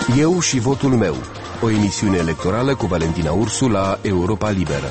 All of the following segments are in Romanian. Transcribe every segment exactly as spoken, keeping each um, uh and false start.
Eu și votul meu. O emisiune electorală cu Valentina Ursu la Europa Liberă.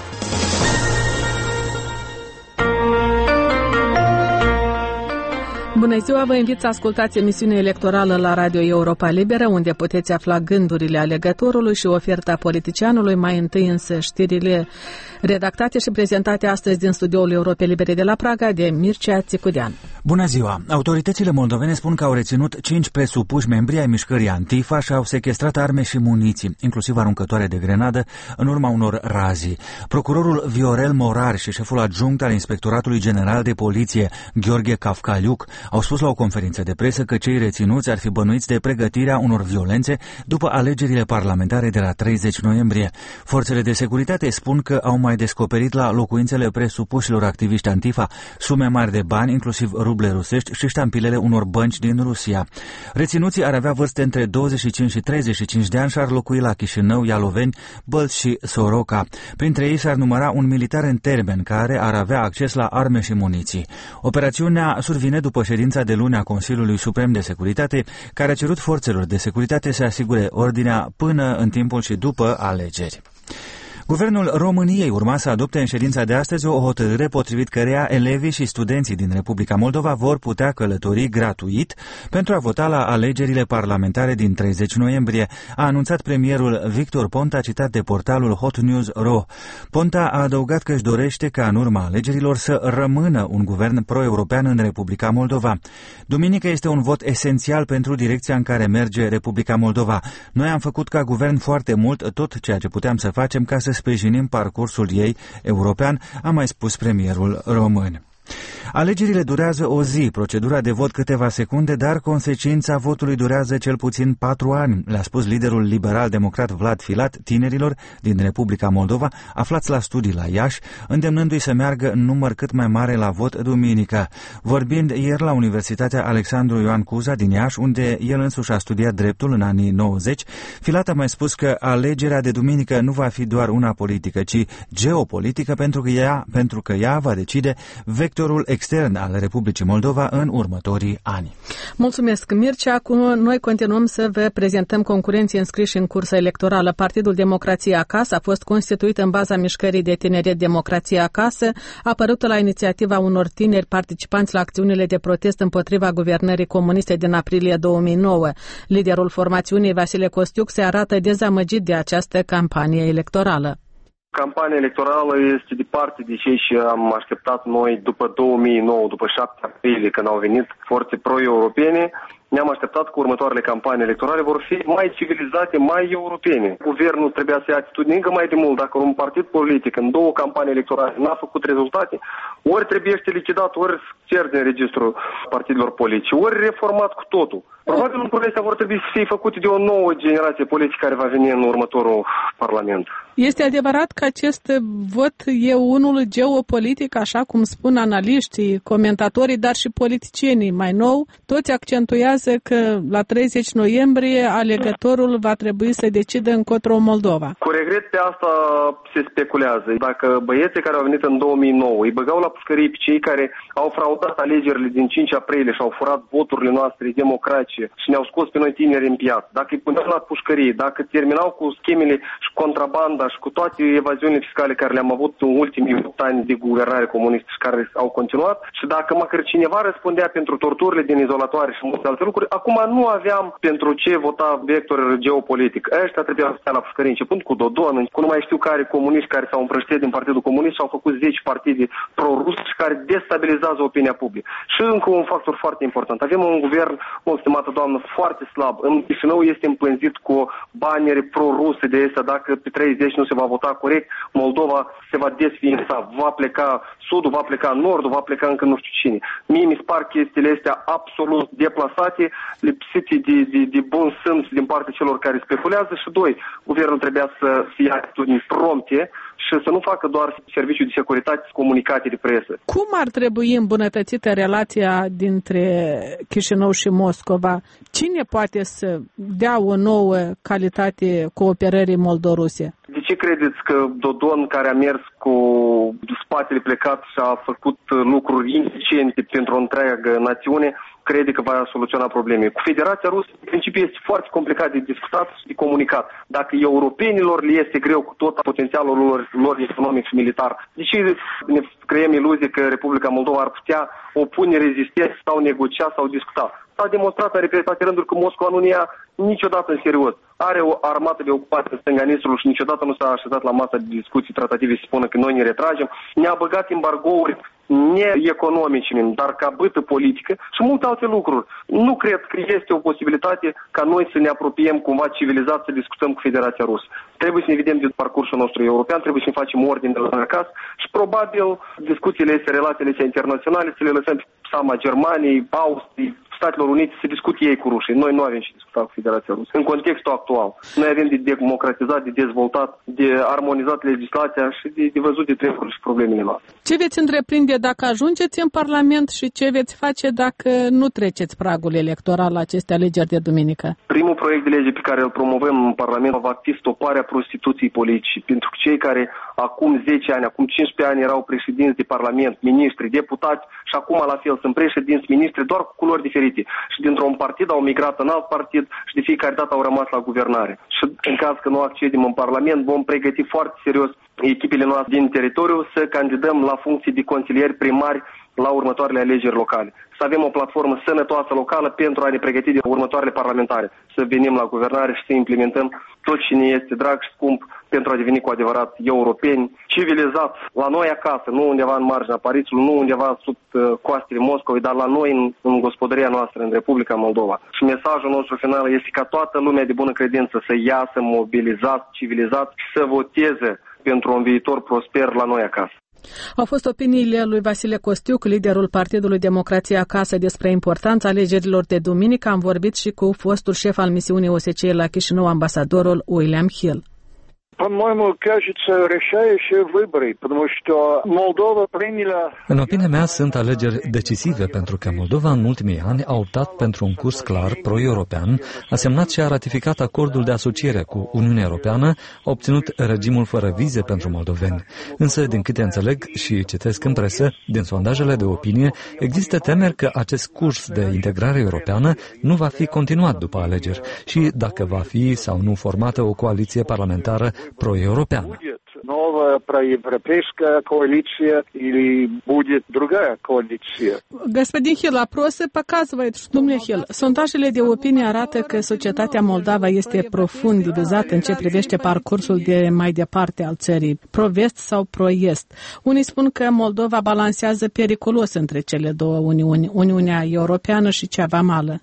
Bună ziua, vă invit să ascultați emisiunea electorală la Radio Europa Liberă, unde puteți afla gândurile alegătorului și oferta politicianului. Mai întâi însă știrile redactate și prezentate astăzi din studioul Europei Libere de la Praga de Mircea Țicudean. Bună ziua! Autoritățile moldovene spun că au reținut cinci presupuși membri ai mișcării Antifa și au sechestrat arme și muniții, inclusiv aruncătoare de grenadă, în urma unor razii. Procurorul Viorel Morar și șeful adjunct al Inspectoratului General de Poliție, Gheorghe Cafcaliuc, au spus la o conferință de presă că cei reținuți ar fi bănuiți de pregătirea unor violențe după alegerile parlamentare de la treizeci noiembrie. Forțele de securitate spun că au mai descoperit la locuințele presupușilor activiști Antifa sume mari de bani, inclusiv ruble rusești și ștampilele unor bănci din Rusia. Reținuții ar avea vârste între douăzeci și cinci și treizeci și cinci de ani și ar locui la Chișinău, Ialoveni, Bălți și Soroca. Printre ei s-ar număra un militar în termen care ar avea acces la arme și muniții. Operațiunea survine după ședința de luni a Consiliului Suprem de Securitate, care a cerut forțelor de securitate să asigure ordinea până în timpul și după alegeri. Guvernul României urma să adopte în ședința de astăzi o hotărâre potrivit căreia elevii și studenții din Republica Moldova vor putea călători gratuit pentru a vota la alegerile parlamentare din treizeci noiembrie, a anunțat premierul Victor Ponta, citat de portalul Hot News punct ro. Ponta a adăugat că își dorește ca în urma alegerilor să rămână un guvern pro-european în Republica Moldova. Duminică este un vot esențial pentru direcția în care merge Republica Moldova. Noi am făcut ca guvern foarte mult, tot ceea ce puteam să facem ca să sprijinim parcursul ei european, a mai spus premierul român. Alegerile durează o zi, procedura de vot câteva secunde, dar consecința votului durează cel puțin patru ani, le-a spus liderul liberal-democrat Vlad Filat tinerilor din Republica Moldova, aflați la studii la Iași, îndemnându-i să meargă în număr cât mai mare la vot duminică. Vorbind ieri la Universitatea Alexandru Ioan Cuza din Iași, unde el însuși a studiat dreptul în anii nouăzeci, Filat a mai spus că alegerea de duminică nu va fi doar una politică, ci geopolitică, pentru că ea, pentru că ea va decide vectorul extern al Republicii Moldova în următorii ani. Mulțumesc, Mircea. Cu noi continuăm să vă prezentăm concurenții înscriși în cursa electorală. Partidul Democrație Acasă a fost constituit în baza mișcării de tineret Democrație Acasă, apărută la inițiativa unor tineri participanți la acțiunile de protest împotriva guvernării comuniste din aprilie două mii nouă. Liderul formațiunii, Vasile Costiuc, se arată dezamăgit de această campanie electorală. Campania electorală este departe de cei ce am așteptat noi după două mii nouă, după șapte aprilie, când au venit forțe pro-europene. Ne-am așteptat că următoarele campanii electorale vor fi mai civilizate, mai europene. Guvernul trebuia să ia atitudine încă mai de mult. Dacă un partid politic în două campanii electorale n-a făcut rezultate, ori trebuie să lichidat, ori cer din registrul partidelor politice, ori reformat cu totul. Probabil lucrurile astea vor trebui să fie făcute de o nouă generație politică care va veni în următorul parlament. Este adevărat că acest vot e unul geopolitic, așa cum spun analiștii, comentatorii, dar și politicienii mai nou. Toți accentuează că la treizeci noiembrie alegătorul va trebui să decidă încotro Moldova. Cu regret pe asta se speculează. Dacă băieții care au venit în două mii nouă îi băgau la pușcărie pe cei care au fraudat alegerile din cinci aprilie și au furat voturile noastre democratice și ne-au scos pe noi tineri în piață, dacă îi puneau la pușcărie, dacă terminau cu schemele și contrabanda și cu toate evaziunile fiscale care le-am avut în ultimii opt ani de guvernare comunistă și care au continuat, și dacă măcar cineva răspundea pentru torturile din izolatoare și multe alte lucruri, acum nu aveam pentru ce vota vector geopolitic. Ăștia trebuia să stea la pușcărie, începând cu Dodon, cu nu mai știu care comuniști care s-au împrăștiat din Partidul Comunist și au făcut zece partide pro-rus și care destabilizează opinia publică. Și încă un factor foarte important. Avem un guvern, o stimată doamnă, foarte slab. În Chișinău este împlânzit cu baniere pro-ruse de astea. Dacă pe treizeci nu se va vota corect, Moldova se va desființa. Va pleca sudul, va pleca nordul, va pleca încă nu știu cine. Mie mi se par chestiile astea absolut deplasate, lipsite de, de, de bun simț din partea celor care speculează. Și doi, guvernul trebuia să fie atitudini prompte și să nu facă doar serviciul de securitate și comunicate de presă. Cum ar trebui îmbunătățită relația dintre Chișinău și Moscova? Cine poate să dea o nouă calitate cooperării moldoruse? De ce credeți că Dodon, care a mers cu spatele plecat și a făcut lucruri indecente pentru o întreagă națiune, crede că va soluționa probleme? Cu Federația Rusă, în principiu, este foarte complicat de discutat și de comunicat. Dacă europenilor le este greu cu tot potențialul lor, lor economic și militar, de ce ne creăm iluzie că Republica Moldova ar putea opune rezistență sau negocia sau discuta? S-a demonstrat în repetate rânduri că Moscova nu ne ia niciodată în serios. Are o armată de ocupație în stânga Nistrului și niciodată nu s-a așezat la masa de discuții tratative să spună că noi ne retragem. Ne-a băgat embargouri neeconomice, dar ca bâtă politică și multe alte lucruri. Nu cred că este o posibilitate ca noi să ne apropiem cumva civilizat să discutăm cu Federația Rusă. Trebuie să ne vedem de parcursul nostru european, trebuie să ne facem ordine de la acasă și probabil discuțiile astea, relațiile astea internaționale să le lăsăm pe seama Germaniei, Austriei, Statelor Unite să discute ei cu rușii. Noi nu avem ce discuta cu Federația Rusă. În contextul actual, noi avem de democratizat, de dezvoltat, de armonizat legislația și de, de văzut de treburi și problemele noastre. Ce veți întreprinde dacă ajungeți în Parlament și ce veți face dacă nu treceți pragul electoral la aceste alegeri de duminică? Primul proiect de lege pe care îl promovăm în Parlament va fi stoparea prostituției politice. Pentru că cei care acum zece ani, acum cincisprezece ani erau președinți de Parlament, miniștri, deputați și acum la fel sunt președinți, miniștri, doar cu culori diferite. Și dintr-un partid au migrat în alt partid și de fiecare dată au rămas la guvernare. Și în caz că nu accedem în Parlament, vom pregăti foarte serios echipele noastre din teritoriu să candidăm la funcții de consilieri primari la următoarele alegeri locale. Să avem o platformă sănătoasă locală pentru a ne pregăti de următoarele parlamentare. Să venim la guvernare și să implementăm tot ce ne este drag și scump pentru a deveni cu adevărat europeni, civilizați, la noi acasă, nu undeva în marginea Parisului, nu undeva sub coastele Moscovei, dar la noi în, în gospodăria noastră, în Republica Moldova. Și mesajul nostru final este ca toată lumea de bună credință să iasă mobilizați, civilizați și să voteze pentru un viitor prosper la noi acasă. Au fost opiniile lui Vasile Costiuc, liderul Partidului Democrație Acasă, despre importanța alegerilor de duminică. Am vorbit și cu fostul șef al misiunii O S C E la Chișinău, ambasadorul William Hill. По-моему, кажется, решающие выборы, потому что Moldova приняла... În opinia mea, sunt alegeri decisive pentru că Moldova în ultimii ani a optat pentru un curs clar pro-european, a semnat și a ratificat acordul de asociere cu Uniunea Europeană, a obținut regimul fără vize pentru moldoveni. Însă, din câte înțeleg și citesc în presă, din sondajele de opinie, există temeri că acest curs de integrare europeană nu va fi continuat după alegeri și dacă va fi sau nu formată o coaliție parlamentară pro-europeană. Новая проевропейская коалиция или будет другая коалиция? Господин Hill, опросы показывают, что, domnule Hill, sondajele de opinie arată că societatea moldava este profund divizată în ce privește parcursul de mai departe al țării, pro-vest sau pro-est. Unii spun că Moldova balansează periculos între cele două uniuni, Uniunea Europeană și cea vamală.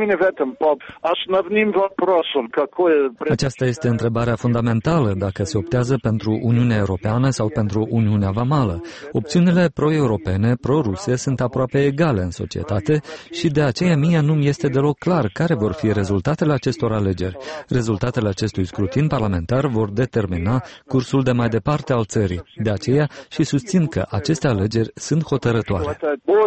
Aceasta este întrebarea fundamentală, dacă se optează pentru Uniunea Europeană sau pentru Uniunea Vamală. Opțiunile pro-europene, pro-ruse sunt aproape egale în societate și de aceea mie nu-mi este deloc clar care vor fi rezultatele acestor alegeri. Rezultatele acestui scrutin parlamentar vor determina cursul de mai departe al țării. De aceea și susțin că aceste alegeri sunt hotărătoare.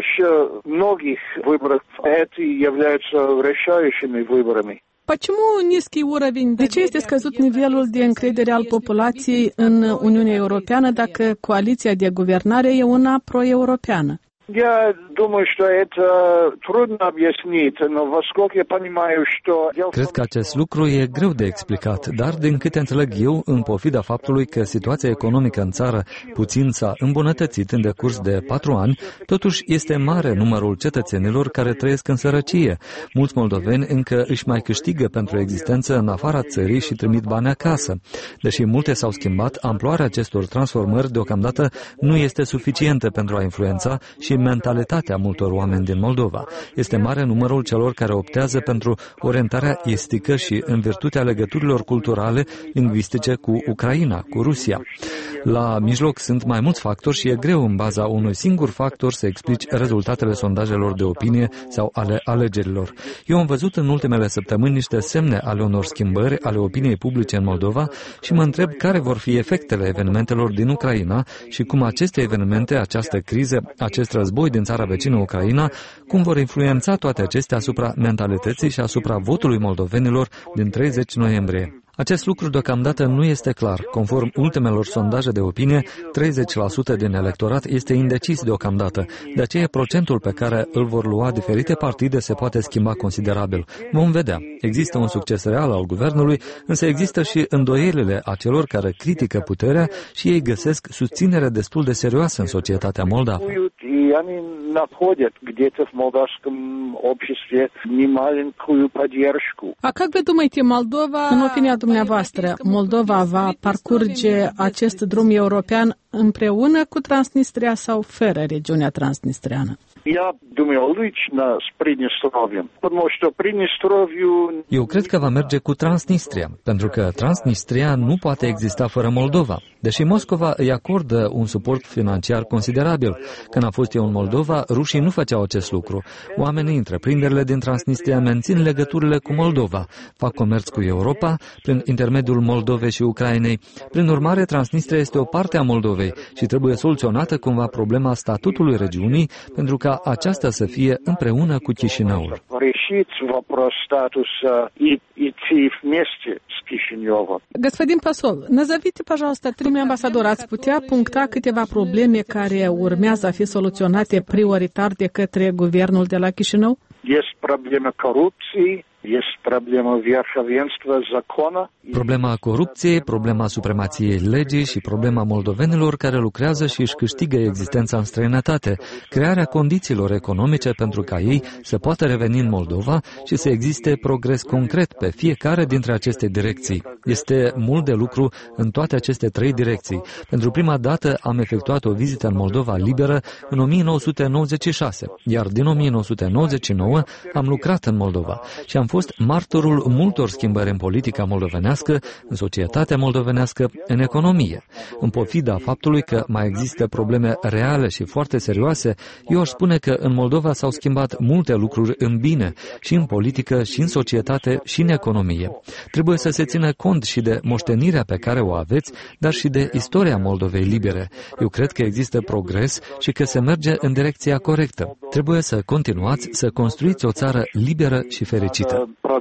решающими выборами. Почему низкий уровень? De ce este scăzut nivelul de încredere al populației în Uniunea Europeană dacă coaliția de guvernare e una pro-europeană? Я думаю, что это трудно объяснить, но поскольку я понимаю, что... Cred că acest lucru e greu de explicat, dar din câte înțeleg eu, în pofida faptului că situația economică în țară puțin s-a îmbunătățit în decurs de patru ani, totuși este mare numărul cetățenilor care trăiesc în sărăcie. Mulți moldoveni încă își mai câștigă pentru existență în afara țării și trimit bani acasă. Deși multe s-au schimbat, amploarea acestor transformări deocamdată nu este suficientă pentru a influența și mentalitatea multor oameni din Moldova. Este mare numărul celor care optează pentru orientarea estică și în virtutea legăturilor culturale, lingvistice cu Ucraina, cu Rusia. La mijloc sunt mai mulți factori și e greu în baza unui singur factor să explici rezultatele sondajelor de opinie sau ale alegerilor. Eu am văzut în ultimele săptămâni niște semne ale unor schimbări ale opiniei publice în Moldova și mă întreb care vor fi efectele evenimentelor din Ucraina și cum aceste evenimente, această criză, acest război din țara vecină Ucraina, cum vor influența toate acestea asupra mentalității și asupra votului moldovenilor din treizeci noiembrie. Acest lucru deocamdată nu este clar. Conform ultimelor sondaje de opinie, treizeci la sută din electorat este indecis deocamdată. De aceea procentul pe care îl vor lua diferite partide se poate schimba considerabil. Vom vedea. Există un succes real al guvernului, însă există și îndoielile acelor care critică puterea și ei găsesc susținere destul de serioasă în societatea moldavă. A как вы думаете, Moldova, în opinia dumneavoastră, Moldova va parcurge acest drum european împreună cu Transnistria sau fără regiunea transnistreană? Eu cred că va merge cu Transnistria, pentru că Transnistria nu poate exista fără Moldova. Deși Moscova îi acordă un suport financiar considerabil. Când a fost eu în Moldova, rușii nu făceau acest lucru. Oamenii, întreprinderile din Transnistria mențin legăturile cu Moldova, fac comerț cu Europa prin intermediul Moldovei și Ucrainei. Prin urmare, Transnistria este o parte a Moldovei și trebuie soluționată cumva problema statutului regiunii pentru ca aceasta să fie împreună cu Chișinăul. Господин посол, назовите, пожалуйста, trei ambasadori. Ați putea puncta câteva probleme care urmează a fi soluționate prioritar de către guvernul de la Chișinău? Este problema corupției. Problema corupției, problema supremației legii și problema moldovenilor care lucrează și își câștigă existența în străinătate, crearea condițiilor economice pentru ca ei să poată reveni în Moldova și să existe progres concret pe fiecare dintre aceste direcții. Este mult de lucru în toate aceste trei direcții. Pentru prima dată am efectuat o vizită în Moldova liberă în o mie nouă sute nouăzeci și șase, iar din o mie nouă sute nouăzeci și nouă am lucrat în Moldova și am fost martorul multor schimbări în politica moldovenească, în societatea moldovenească, în economie. În pofida faptului că mai există probleme reale și foarte serioase, eu aș spune că în Moldova s-au schimbat multe lucruri în bine, și în politică, și în societate, și în economie. Trebuie să se țină cont și de moștenirea pe care o aveți, dar și de istoria Moldovei libere. Eu cred că există progres și că se merge în direcția corectă. Trebuie să continuați să construiți o țară liberă și fericită.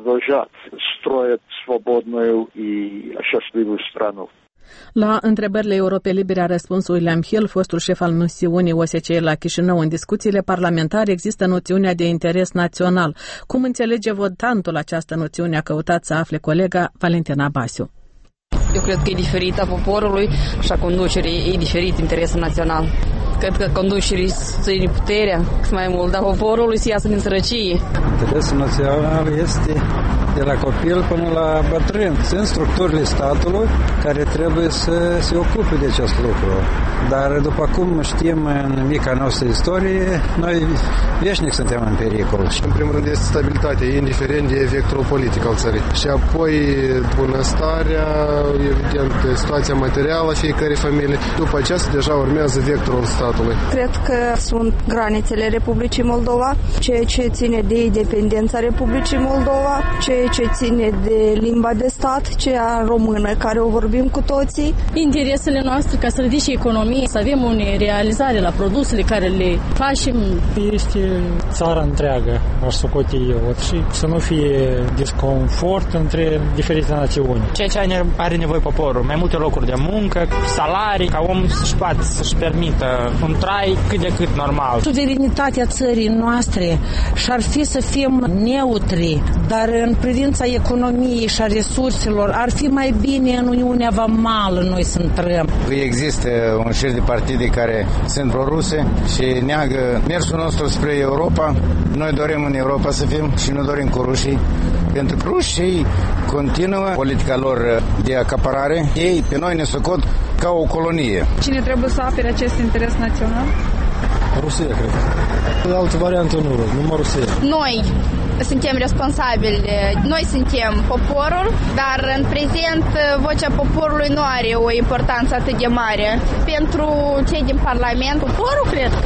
La întrebările Europei Libere a răspuns William Hill, fostul șef al misiunii O S C E la Chișinău. În discuțiile parlamentare există noțiunea de interes național. Cum înțelege votantul această noțiune, a căutat să afle colega Valentina Basiu. Eu cred că e diferit a poporului și a conducerii, e diferit interesul național. Cred că conducerii ține puterea, cât mai mult, dar poporului să iasă din sărăcie. Interesul național este de la copil până la bătrân. Sunt structurile statului care trebuie să se ocupe de acest lucru. Dar după cum știm în mica noastră istorie, noi veșnic suntem în pericol. În primul rând este stabilitatea, indiferent de vectorul politic al țării. Și apoi bunăstarea, evident, situația materială a fiecărei familii. După aceasta deja urmează vectorul statului. Cred că sunt granițele Republicii Moldova, ceea ce ține de independența Republicii Moldova, ceea ce ține de limba de stat, cea română, care o vorbim cu toții. Interesele noastre ca să ridice economie, să avem o realizare la produsele care le facem. Este țara întreagă, aș socoti eu, și să nu fie disconfort între diferite națiuni. Ceea ce are nevoie poporul, mai multe locuri de muncă, salarii, ca om să-și poată să-și permită un trai cât de cât normal. Suverenitatea țării noastre și-ar fi să fim neutri, dar în privința economiei și a resurselor ar fi mai bine în Uniunea Vamală noi să intrăm. Există un șir de partide care sunt proruse și neagă mersul nostru spre Europa. Noi dorim în Europa să fim și nu dorim cu rușii, pentru că rușii continuă politica lor de acaparare. Ei pe noi ne socot ca o colonie. Cine trebuie să apere acest interes național? Rusia, cred. De altă variantă nu, numai Rusia. Noi suntem responsabili, noi suntem poporul, dar în prezent vocea poporului nu are o importanță atât de mare. Pentru cei din Parlament, poporul cred că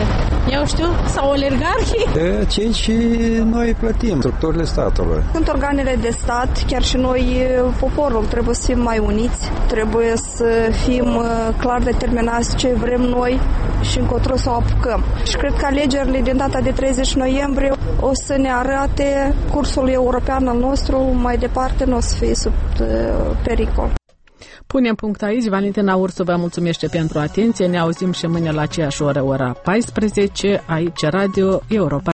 Eu știu, sau oligarhii? Cei și noi plătim, structurile statului. Sunt organele de stat, chiar și noi, poporul, trebuie să fim mai uniți, trebuie să fim clar determinați ce vrem noi și încotro să o apucăm. Și cred că alegerile din data de treizeci noiembrie o să ne arate cursul european al nostru, mai departe nu o să fie sub pericol. Punem punct aici. Valentina Ursu vă mulțumește pentru atenție. Ne auzim și mâine la aceeași oră, ora paisprezece, aici Radio Europa.